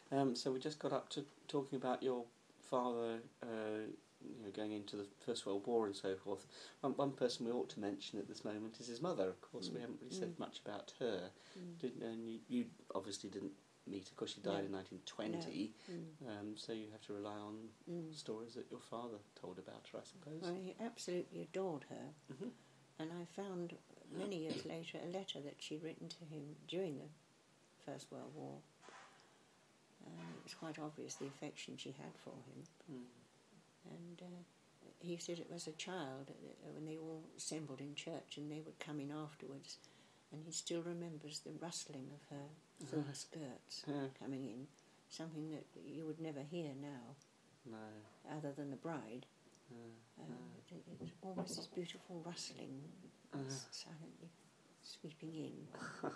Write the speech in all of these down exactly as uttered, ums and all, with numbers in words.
Um, so we just got up to talking about your father, uh, you know, going into the First World War and so forth. One, one person we ought to mention at this moment is his mother. Of course, mm. we haven't really said mm. much about her. Mm. Didn't, and you, you obviously didn't meet. Of course, she died no. in nineteen twenty. No. Mm. Um, so you have to rely on mm. stories that your father told about her, I suppose. Well, he absolutely adored her. Mm-hmm. And I found many years later a letter that she'd written to him during the First World War. Um, it was quite obvious the affection she had for him. Mm. And uh, he said it was a child uh, when they all assembled in church and they would come in afterwards, and he still remembers the rustling of her silk uh-huh. skirts yeah. coming in, something that you would never hear now, no. other than the bride. Uh, um, uh. It, it was always this beautiful rustling, uh. silently sweeping in.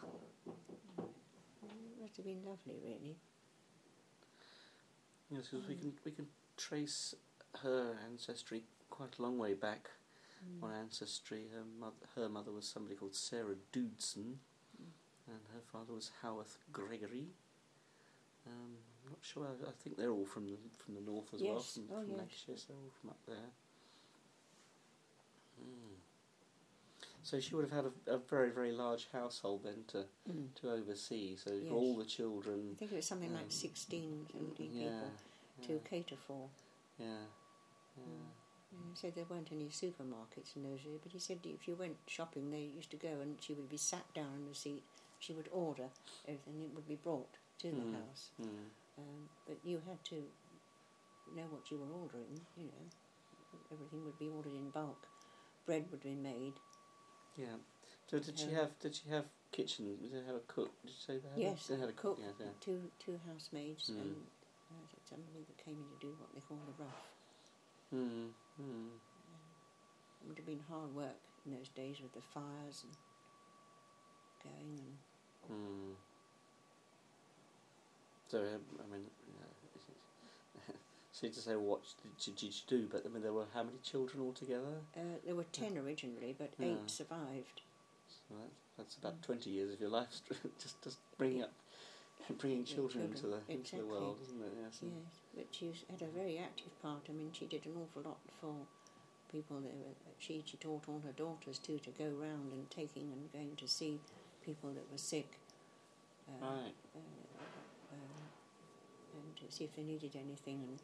It must have been lovely, really. Yes, because um, we can we can trace her ancestry quite a long way back. Mm. On Ancestry, her mother, her mother was somebody called Sarah Doodson, mm. and her father was Howarth Gregory. Um, I'm not sure. I, I think they're all from the from the north as yes. well, from, oh, from yes. Lancashire. So they're all from up there. Mm. So she would have had a, a very, very large household then to mm. to oversee. So yes. all the children. I think it was something um, like sixteen, seventeen yeah, people yeah. to cater for. Yeah. Yeah. Mm. He said there weren't any supermarkets in those days, but he said if you went shopping, they used to go and she would be sat down in the seat. She would order everything; it would be brought to mm. the house. Mm. Um, but you had to know what you were ordering. You know, everything would be ordered in bulk. Bread would be made. Yeah. So did she have? Did she have kitchen? Did they have a cook? Did you say they had? Yes, a, they had a cook. cook Yeah, yeah. Two two housemaids mm. and uh, somebody that came in to do what they call the rough. Mm. Mm. It would have been hard work in those days with the fires and going and. Mm. So I mean, yeah, so to say what did, did you do? But I mean, there were how many children altogether? Uh, there were ten originally, but yeah. eight survived. So that, that's about mm. twenty years of your life, just just bringing up, bringing children, children into the exactly. into the world, isn't it? Yes. Yes, but she had a very active part. I mean, she did an awful lot for people. That were, she she taught all her daughters too to go round and taking and going to see people that were sick. Uh, right. Uh, uh, and to see if they needed anything. And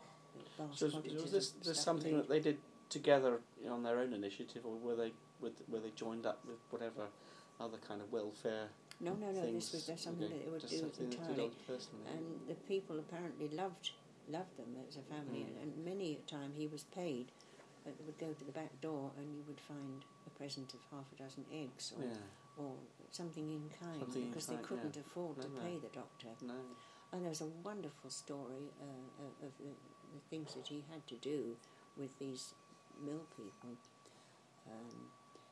so was this, this something that they did together on their own initiative, or were they were, were they joined up with whatever other kind of welfare? No, no, no. things? This was just something okay. that they would just do entirely. And the people apparently loved loved them as a family, mm. and, and many a time he was paid. But they would go to the back door, and you would find a present of half a dozen eggs, or yeah. or something in kind, something because in they kind, couldn't yeah. afford no, to no. pay the doctor. No. And there was a wonderful story uh, of the, the things that he had to do with these mill people. Um,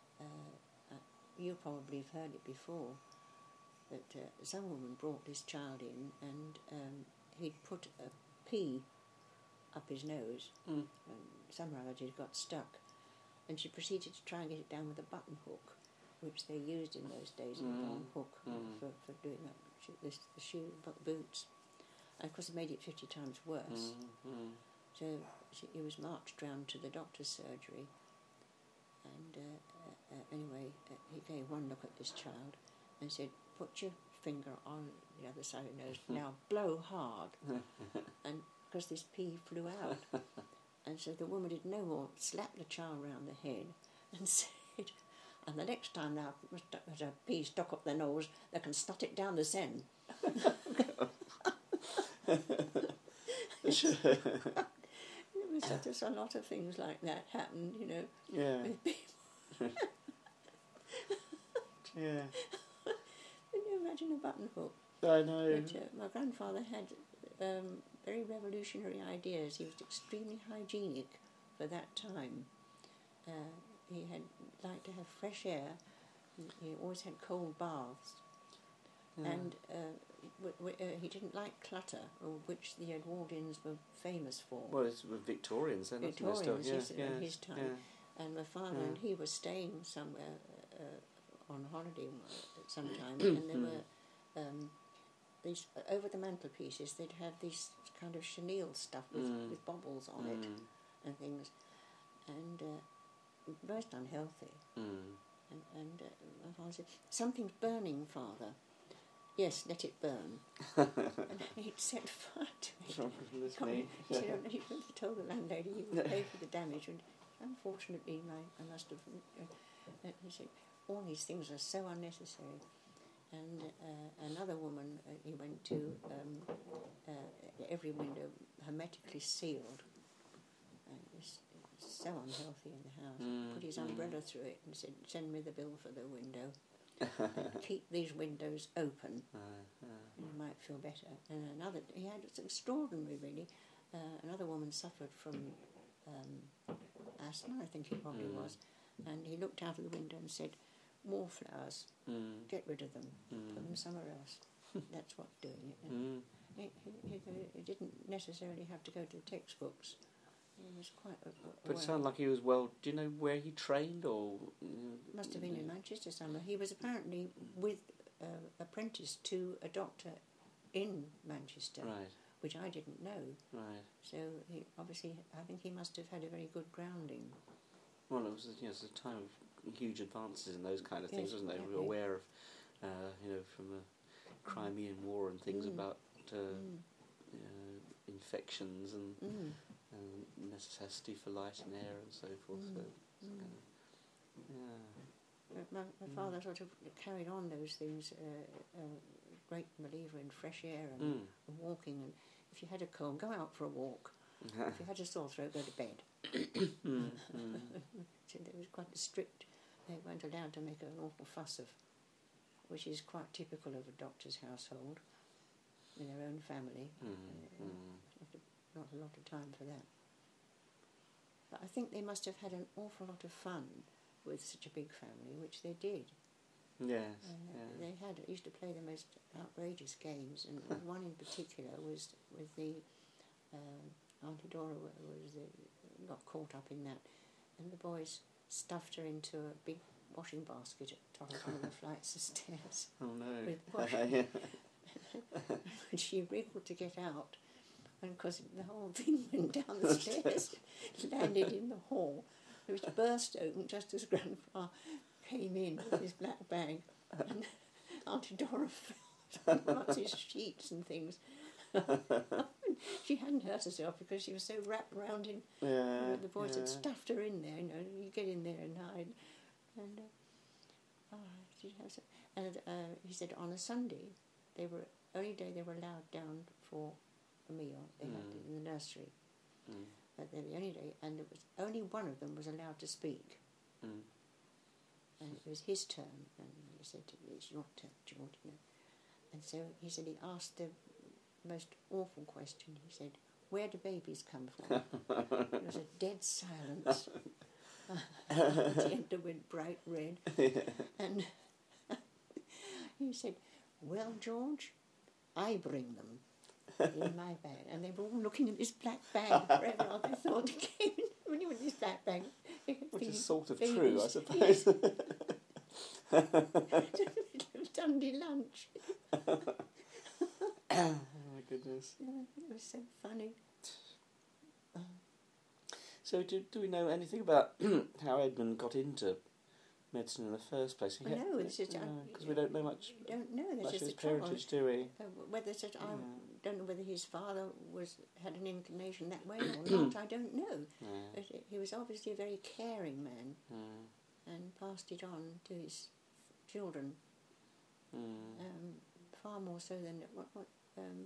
uh, uh, you probably have heard it before, that uh, some woman brought this child in, and um, he'd put a pea up his nose, mm. and somehow it had got stuck, and she proceeded to try and get it down with a button hook, which they used in those days, mm. a long hook mm. for, for doing that. This, the shoe, boots, and of course it made it fifty times worse. Mm-hmm. So she, he was marched round to the doctor's surgery, and uh, uh, uh, anyway, uh, he gave one look at this child and said, "Put your finger on the other side of the nose. Now blow hard." And because this pea flew out, and so the woman did no more, slapped the child round the head, and said, "And the next time now there's a pea stuck up their nose, they can snot it down the Seine." It was such a, a lot of things like that happened, you know. Yeah. With people. Yeah. Can you imagine a button hook? I know. But, uh, my grandfather had um, very revolutionary ideas. He was extremely hygienic for that time. Uh, he had liked to have fresh air. He, he always had cold baths. Yeah. And uh, w- w- uh, he didn't like clutter, which the Edwardians were famous for. Well, it's Victorians, then. Victorians, yeah, yes, yeah, in his time. Yeah. And my father yeah. and he were staying somewhere uh, on holiday at some time, and there were um, these over the mantelpieces. They'd have these kind of chenille stuff with, Mm. with bobbles on Mm. it and things, and uh, most unhealthy. Mm. And, and uh, my father said, "Something's burning, Father." "Yes, let it burn." And he'd set fire to it. That's me. He said, he told the landlady he would pay for the damage, and unfortunately, my, I must have. Uh, uh, he said, "All these things are so unnecessary." And uh, another woman, uh, he went to, um, uh, every window hermetically sealed. And it was, it was so unhealthy in the house. Mm, Put his mm. umbrella through it and said, "Send me the bill for the window. And keep these windows open. Uh, uh, You might feel better." And another, he had, it's extraordinary really, uh, another woman suffered from um, asthma, I think it probably Mm. was, and he looked out of the window and said, "Wallflowers, mm. get rid of them, Mm. put them somewhere else." That's what's doing it. Mm. He, he, he, he didn't necessarily have to go to the textbooks. He was quite a, a, But it aware. sounded like he was well. Do you know where he trained, or mm, Must have been in Manchester somewhere. He was apparently with uh, apprenticed to a doctor in Manchester, Right, which I didn't know. right. So he obviously, I think he must have had a very good grounding. Well, it was you know, it was a time of huge advances in those kind of things, Yes, wasn't it? We were exactly. aware of, uh, you know, from the Crimean War and things Mm. about uh, Mm. you know, infections and, Mm. and necessity for light and air and so forth. Mm. So, it's Mm. kind of, yeah. But My, my Mm. father sort of carried on those things, uh, a great believer in fresh air and, Mm. and walking. And if you had a cold, go out for a walk. If you had a sore throat, go to bed. mm. Mm. So they was quite strict. They weren't allowed to make an awful fuss of, which is quite typical of a doctor's household, in their own family. Mm. Uh, Mm. not, a, not a lot of time for that. But I think they must have had an awful lot of fun with such a big family, which they did. Yes. Uh, Yeah. They had used to play the most outrageous games, and one in particular was with the uh, Auntie Dora was the, got caught up in that, and the boys stuffed her into a big washing basket at the top of one of the flights of stairs Oh no. with washing. Yeah. And she wriggled to get out, and because the whole thing went down the stairs, landed in the hall, which burst open just as Grandpa came in with his black bag, and Auntie Dora fell amongst his sheets and things. She hadn't hurt herself because she was so wrapped round in. Yeah. The boys yeah. had stuffed her in there. You know, you get in there and hide. And uh, oh, she'd have some, and uh, he said on a Sunday, they were only day they were allowed down for a meal. They had Mm. it in the nursery. Mm. But they were the only day, and it was only one of them was allowed to speak. Mm. And it was his turn, and he said, "It's your turn, George." You know. And so he said he asked the most awful question. He said, "Where do babies come from?" There was a dead silence. The end went bright red. And he said, "Well, George, I bring them in my bag." And they were all looking at this black bag forever. They thought he came in when he was in this black bag. Which These is sort of babies. true, I suppose. Sunday lunch. Oh my goodness. Yeah, it was so funny. So do, do we know anything about how Edmund got into medicine in the first place? I know, it's just- Because we don't know much, You don't know. That's much of just his the trouble. parentage, do we? Uh, whether it's, I Yeah. don't know whether his father was had an inclination that way or not. I don't know. Yeah. But he was obviously a very caring man Mm. and passed it on to his children, Mm. um, far more so than what. what um,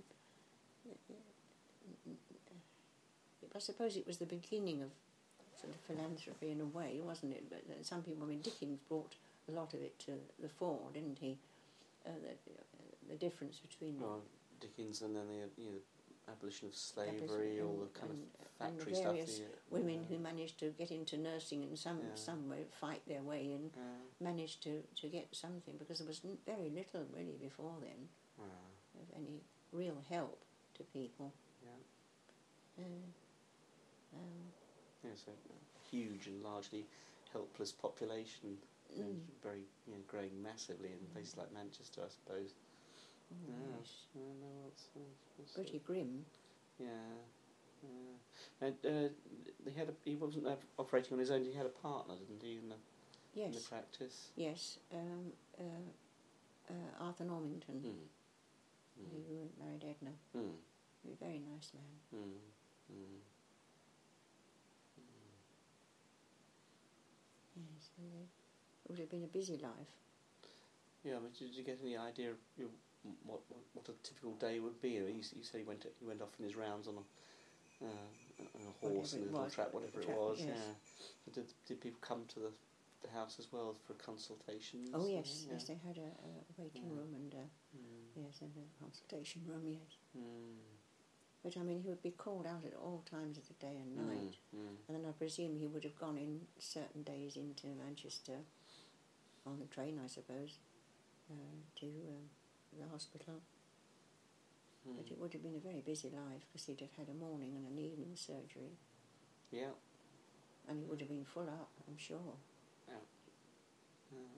I suppose it was the beginning of sort of philanthropy in a way, wasn't it? But uh, some people, I mean, Dickens brought a lot of it to the fore, didn't he? Uh, the, uh, the difference between Well, Dickens and then the you know, abolition of slavery, Abolition all the and- kind and- of and the factory stuff. various the, women uh, who managed to get into nursing in some Yeah. some way, fight their way and uh, managed to, to get something, because there was n- very little really before then uh, of any real help to people. yeah. Uh, um, Yes, a huge and largely helpless population, Mm. and very you know, growing massively in places like Manchester, I suppose. Oh, Yeah. yes. I know what's, what's Pretty grim. Yeah. Yeah. And uh, he had a, he wasn't uh, operating on his own. He had a partner, didn't he, in the Yes. in the practice? Yes. Um, uh, uh, Arthur Normington, Mm. Mm. who married Edna. Mm. He was a very nice man. Mm. Mm. Yes. And, uh, it would have been a busy life. Yeah, I mean, did you get any idea of you know, what, what what a typical day would be? You, you said he went he went off on his rounds on a, uh, on a horse Whatever and a it little was, trap, whatever it trap, was. yes. Yeah. Did did people come to the, the house as well for consultations? Oh yes, Yeah. yes, they had a, a waiting Yeah. room and a, Mm. yes, and a consultation room. Yes, Mm. but I mean, he would be called out at all times of the day and night, Mm. Mm. and then I presume he would have gone in certain days into Manchester on the train, I suppose, uh, to um, the hospital. Mm. But it would have been a very busy life because he'd have had a morning and an evening surgery, Yeah. and he would have been full up, I'm sure. Yeah. Yeah.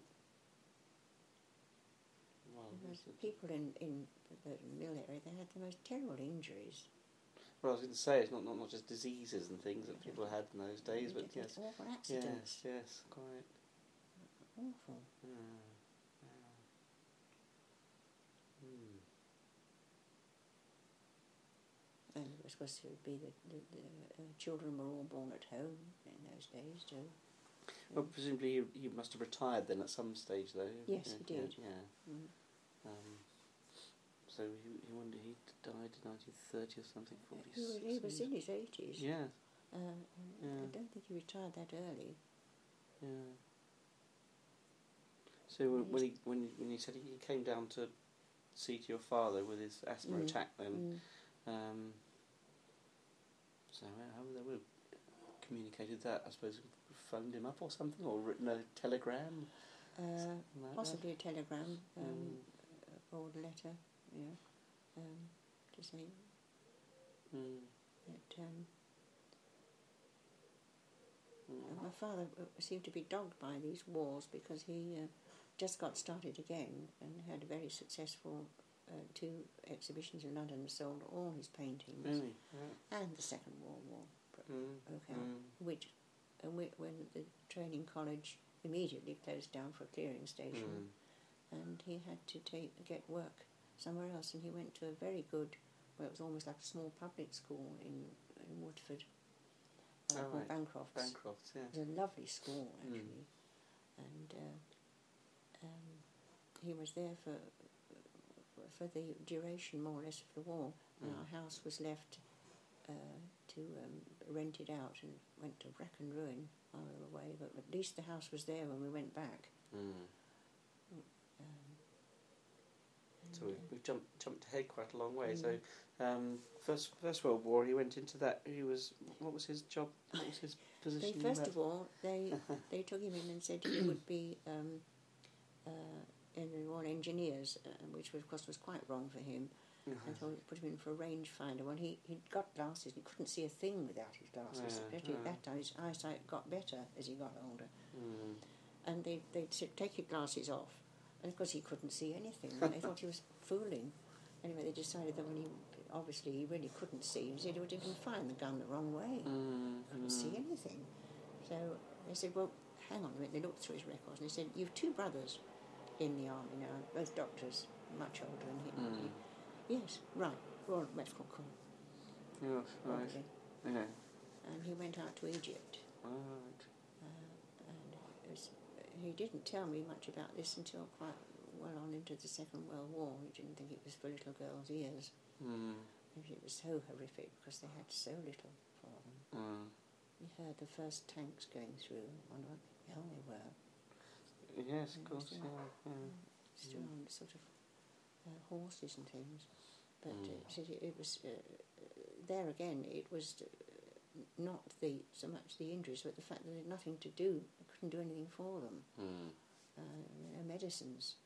Well, Because it's- people in, in the mill area, they had the most terrible injuries. well, I was going to say it's not, not not just diseases and things that people had in those days, They but did yes, awful accidents. yes, yes, quite. Awful. Yeah. Yeah. Mm. And it was supposed to be that the, the uh, children were all born at home in those days too. Well, presumably you, you must have retired then at some stage, though. Yes, yeah, he did. Yeah. yeah. Mm. Um, so he, he wondered he died in nineteen thirty or something. forty. He was, he was in his eighties. Yeah. Uh, Yeah. I don't think he retired that early. Yeah. So when, when he when he- when he said he came down to see to your father with his asthma Mm. attack, then Mm. um, so how would they would have communicated that? I suppose phoned him up or something, or written a telegram. Uh, Something like that. possibly a telegram um, Mm. or a letter, yeah, um, to say Mm. that um, Mm. my father uh, seemed to be dogged by these wars because he uh, just got started again and had a very successful uh, two exhibitions in London and sold all his paintings. Really? Yeah. And the Second World War Mm. broke out, Mm. which uh, whe- when the training college immediately closed down for a clearing station, Mm. and he had to take get work somewhere else, and he went to a very good, well, it was almost like a small public school in, in Woodford, uh, Oh, called right. Bancroft's. Bancroft's, yeah. It was a lovely school, Mm. actually, and uh, um, he was there for for the duration, more or less, of the war, and Mm. our house was left uh, to um, rent it out, and went to wreck and ruin while we were away, but at least the house was there when we went back. Mm. Um, So and, we've, uh, we've jumped jumped ahead quite a long way. Mm. So, um, first First World War, he went into that. He was what was his job? What was his They, position? first in of all, they they took him in and said he would be um, uh, in the Royal Engineers, uh, which was, of course was quite wrong for him. that? I thought it put him in for a rangefinder. Well, he he'd got glasses. He couldn't see a thing without his glasses. Yeah, Especially yeah. at that time, his eyesight got better as he got older. Mm. And they they'd say, take your glasses off, and of course he couldn't see anything. And they thought he was fooling. Anyway, they decided that when he obviously he really couldn't see, he said he would even find the gun the wrong way. Mm. Couldn't see anything. So they said, well, hang on a minute. They looked through his records and they said, you've two brothers in the army now, both doctors, much older than him. Mm. Yes, right, Royal Medical Corps. Yes, right. Probably. Yeah. And he went out to Egypt. Right. Uh, and it was, he didn't tell me much about this until quite well on into the Second World War. He didn't think it was for little girls' ears. Mm. It was so horrific because they had so little for them. Mm. We heard the first tanks going through. I wonder what the hell they were. Yes, of Yeah, course. still- Yeah. Yeah. Still on sort of uh, horses and things. But Mm. uh, so it, it was uh, there again. It was uh, not the so much the injuries, but the fact that they had nothing to do. They couldn't do anything for them. Mm. Uh, no medicines.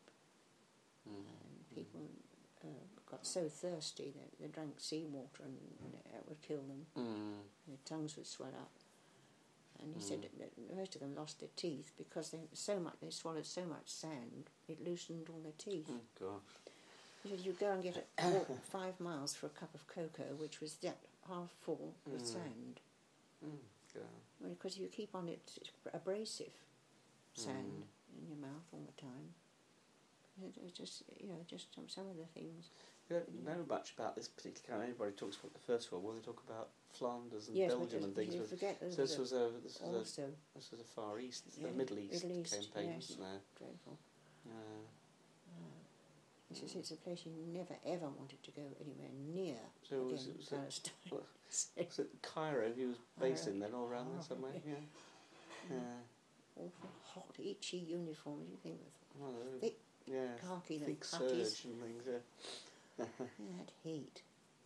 Mm. And people uh, got so thirsty that they drank seawater and, and it would kill them. Mm. Their tongues would swell up. And he Mm. said that most of them lost their teeth because they so much they swallowed so much sand it loosened all their teeth. Oh gosh. He said, you go and get a walk five miles for a cup of cocoa, which was that half full with Mm. sand. Mm. Yeah. Well, because you keep on it, it's abrasive sand Mm. in your mouth all the time. It was just, you know, just some, some of the things. You don't know much about this particular kind. Everybody talks about the First World War. They talk about Flanders and Yes, Belgium but and things. you With, forget so this was a this was also a this was a Far East, yeah, a Middle East, Middle East campaign, yes, wasn't there? dreadful. Uh, Uh, it's, just, it's a place you never ever wanted to go anywhere near. so again, was it, was, Palestine. it, was it Cairo he was based Cairo. in then, all around Oh, there somewhere? yeah. Yeah. Mm. Yeah. Awful hot, itchy uniforms. You think with Well, thick yeah, khaki, thick the khakis. surge and things. Yeah. That heat.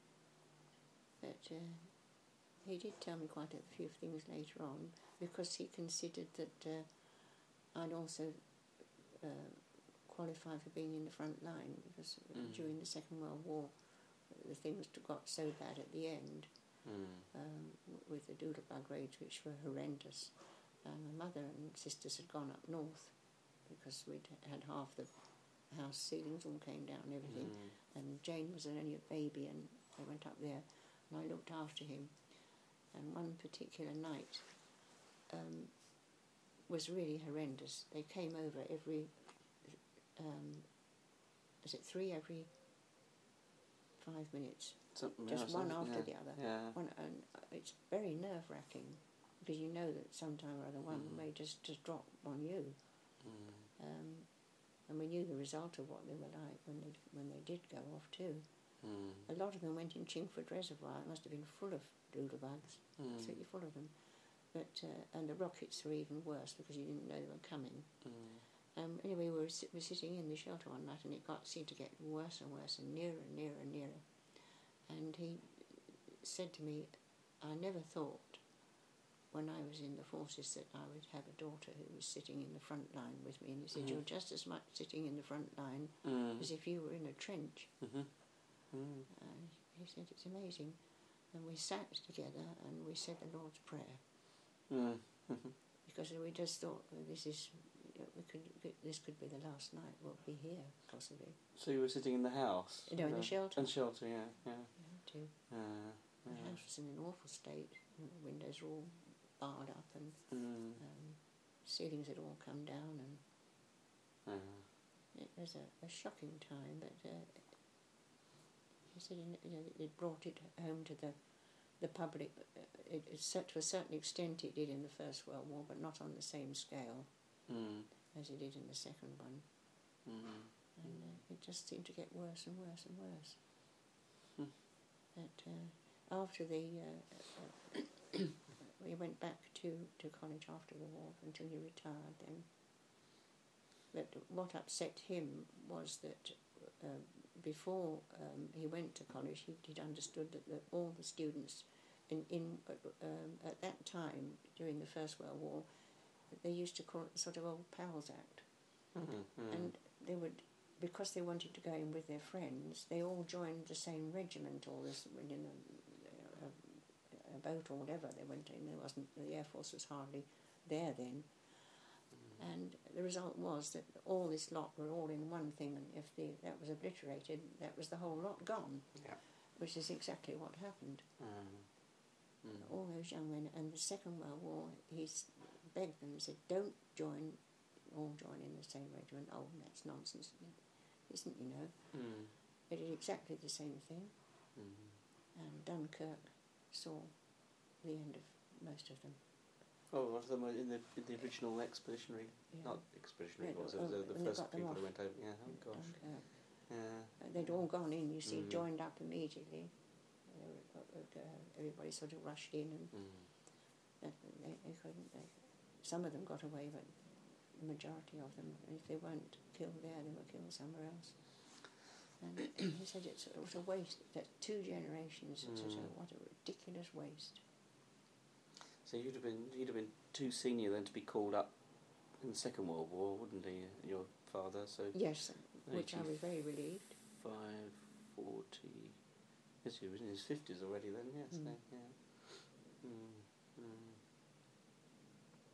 But uh, he did tell me quite a few things later on, because he considered that uh, I'd also uh, qualify for being in the front line, because Mm. during the Second World War the things got so bad at the end Mm. um, with the doodlebug raids, which were horrendous. And my mother and sisters had gone up north because we'd had half the house ceilings all came down and everything. Mm. And Jane was only a baby, and I went up there and I looked after him. And one particular night um, was really horrendous. They came over every, um, is it three every five minutes? Something Just else, one isn't it? after Yeah. the other. Yeah. One, and it's very nerve-wracking, because you know that sometime or other one Mm. may just, just drop on you. Mm. Um, and we knew the result of what they were like when they when they did go off too. Mm. A lot of them went in Chingford Reservoir. It must have been full of doodlebugs, Mm. absolutely full of them. But uh, and the rockets were even worse, because you didn't know they were coming. Mm. Um, anyway, we were, si- were sitting in the shelter one night, and it got seemed to get worse and worse, and nearer and nearer and nearer. And he said to me, I never thought when I was in the forces that I would have a daughter who was sitting in the front line with me. And he said, Mm. you're just as much sitting in the front line Mm. as if you were in a trench. Mm-hmm. Mm. Uh, he said, it's amazing. And we sat together and we said the Lord's Prayer, Mm. Mm-hmm. because we just thought, well, this is, we could, this could be the last night we'll be here, possibly. So you were sitting in the house? No, in the Uh, shelter. In shelter, yeah, yeah. Yeah, too. Uh, The yeah. house was in an awful state. And the windows were all barred up, and Mm. um, ceilings had all come down, and Uh, it was a, a shocking time. But uh, he said, you know, it brought it home to the the public. It, it, to a certain extent, it did in the First World War, but not on the same scale mm. as it did in the Second one. Mm. And uh, it just seemed to get worse and worse and worse. Hmm. But uh, after the uh, uh, we went back to, to college after the war until he retired then. But what upset him was that uh, before um, he went to college, he, he'd understood that the, all the students in, in uh, um, at that time, during the First World War, they used to call it the sort of Old Pals Act. Mm-hmm. And they would, because they wanted to go in with their friends, they all joined the same regiment, or this, in a, a, a boat or whatever they went in. There wasn't, the Air Force was hardly there then. Mm. And the result was that all this lot were all in one thing, and if the, that was obliterated, that was the whole lot gone. Yeah. Which is exactly what happened. Mm. Mm. All those young men, and the Second World War, he begged them and said, don't join, all join in the same regiment. Oh, that's nonsense. Isn't, you know. Mm. They did exactly the same thing. Mm. And Dunkirk saw the end of most of them. Oh, a lot of them were in the in the original expeditionary, Yeah. not expeditionary, Yeah, was it? oh, The, the and they first got them people off. who went over. Yeah, oh gosh. Dunkirk. Yeah. Uh, they'd all gone in, you see, Mm. joined up immediately. They were, uh, uh, everybody sort of rushed in, and Mm. uh, they, they couldn't. They, some of them got away, but the majority of them, if they weren't killed there, they were killed somewhere else. And he said it's, it was a waste. That two generations. It's such a, Mm. what a ridiculous waste. So you'd have been you'd have been too senior then to be called up in the Second World War, wouldn't he? Your father, so Yes, which I was very relieved. five, forty. Yes, he was in his fifties already then. Yes, Mm. then, yeah. Mm. Mm.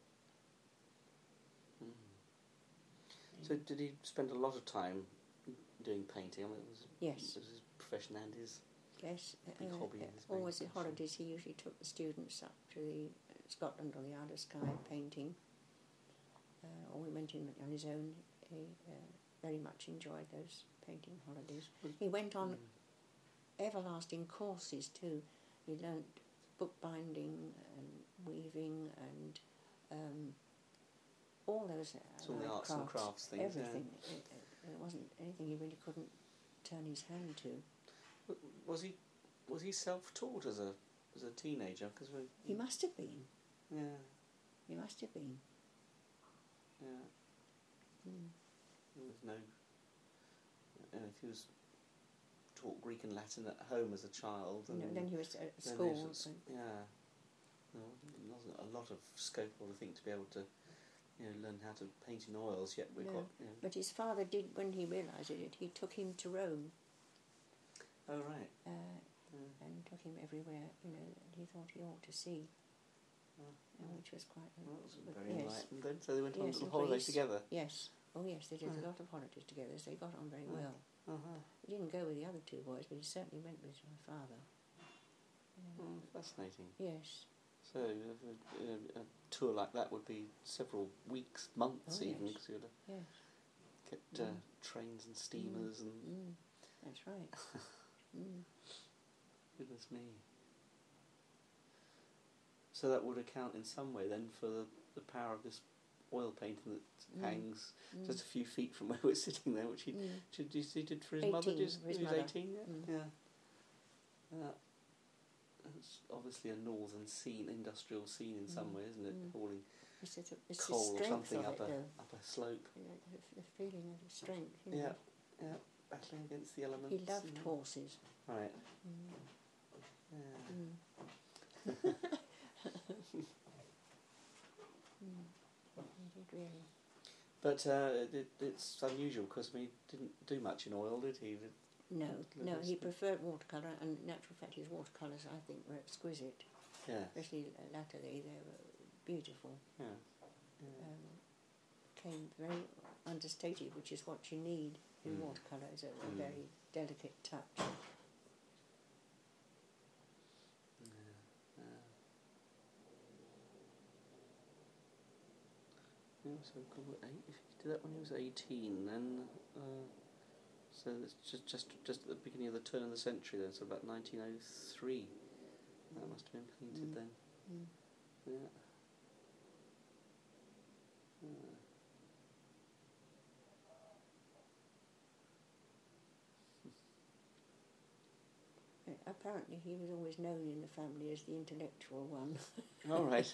Mm. So did he spend a lot of time doing painting? I mean, it was, Yes. it was his profession and his Yes, big uh, hobby. uh, and his main always at passion. holidays he usually took the students up to the uh, Scotland or the Isle of Skye painting, uh, or we went in on his own. He uh, very much enjoyed those painting holidays. He went on Mm. everlasting courses too. He learnt bookbinding and weaving and um, all those uh, It's all the arts crafts, and crafts things. everything. It, it, there wasn't anything he really couldn't turn his hand to. Yeah. Was he was he self-taught as a as a teenager? Because He must have been. yeah He must have been. yeah Mm. there was no. You know, if he was taught Greek and Latin at home as a child, You know, and then he was at then school. he was at and- s- yeah, there wasn't a lot of scope, I would think, to be able to you know learn how to paint in oils. Yet we've No. got you know. But his father did, when he realised it, he took him to Rome Oh right. uh, Yeah. and took him everywhere, you know, that he thought he ought to see, Oh, uh, which was quite... well, that was but very yes, enlightened then. So they went on Yes, a in holiday Greece. together. yes. Oh, yes, they did Yeah. a lot of holidays together, so they got on very Yeah. well. Uh-huh. He didn't go with the other two boys, but he certainly went with my father. Yeah. Oh, fascinating. Yes. So uh, a, a tour like that would be several weeks, months Oh, even, yes. because you'd have Yes. get uh, Mm. trains and steamers and Mm. That's right. mm. goodness me. So that would account in some way then for the, the power of this oil painting that Mm. hangs Mm. just a few feet from where we're sitting there, which he, Mm. did, he did for his mother. eighteen, Did, for his he was mother. eighteen, yeah. Mm. yeah. Uh, it's obviously a northern scene, industrial scene in some Mm. way, isn't it? Mm. Hauling It's, the, it's coal the or strength something of up it, a though. up a slope. You know, the, the feeling of strength. You Yeah, know. yeah, battling against the elements. He loved and- horses. Right. Mm. Yeah. Mm. mm. He did really. But uh, it, it's unusual because I mean, he didn't do much in oil, did he? No, Little no, he bit. preferred watercolour, and in actual fact his watercolours, I think, were exquisite. Yeah. Especially latterly, they were beautiful. Yeah. yeah. Um, came very understated, which is what you need in Mm. watercolour, is a, a Mm. very delicate touch. Yeah, yeah. Yeah, so cool. Eight, if he did that when he was eighteen, then uh, so it's just just just at the beginning of the turn of the century. Then, so about nineteen oh three. That Mm. must have been painted Mm. then. Mm. Yeah. Yeah. Uh, Apparently, he was always known in the family as the intellectual one. All right.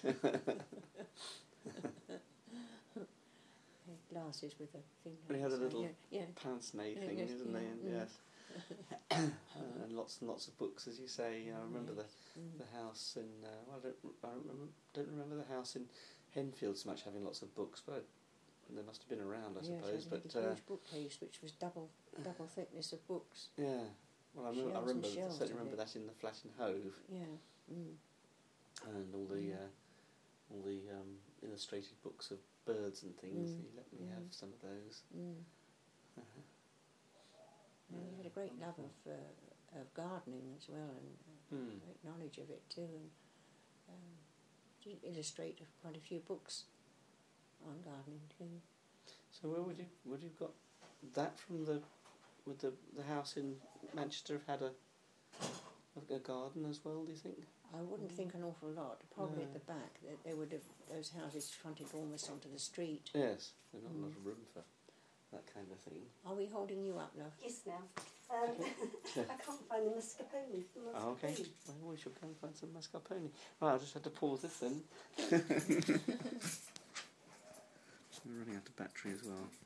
Glasses with a thing. He had a so, little yeah, yeah. pince nez Yeah, thing, yes, isn't yeah, he? And, mm. yes. uh, and lots and lots of books, as you say. I remember Yes. the Mm. the house in. Uh, well, I don't. I don't remember. Don't remember the house in Henfield so much having lots of books, but they must have been around, I Yes, suppose. he But had a uh, huge bookcase which was double double thickness of books. yeah. Well, I remember. I Shelves and remember. shelves certainly of remember it. that in the flat in Hove, Yeah. Mm. and all the Mm. uh, all the um, illustrated books of birds and things. Mm. He let me Mm. have some of those. Mm. Uh-huh. And he had a great love of uh, of gardening as well, and uh, Hmm. great knowledge of it too. And um, did illustrate quite a few books on gardening too. So where would you would you have got that from? The would the the house in Manchester have had a a garden as well? Do you think? I wouldn't think an awful lot. Probably at No. the back, they, they would have those houses fronted almost onto the street. Yes, there's not a lot Mm. of room for that kind of thing. Are we holding you up, love? Yes, now. Um, I can't find the mascarpone. The Oh, okay. mascarpone. Well, we should go and find some mascarpone. Right, I'll just have to pause this then. We're running out of battery as well.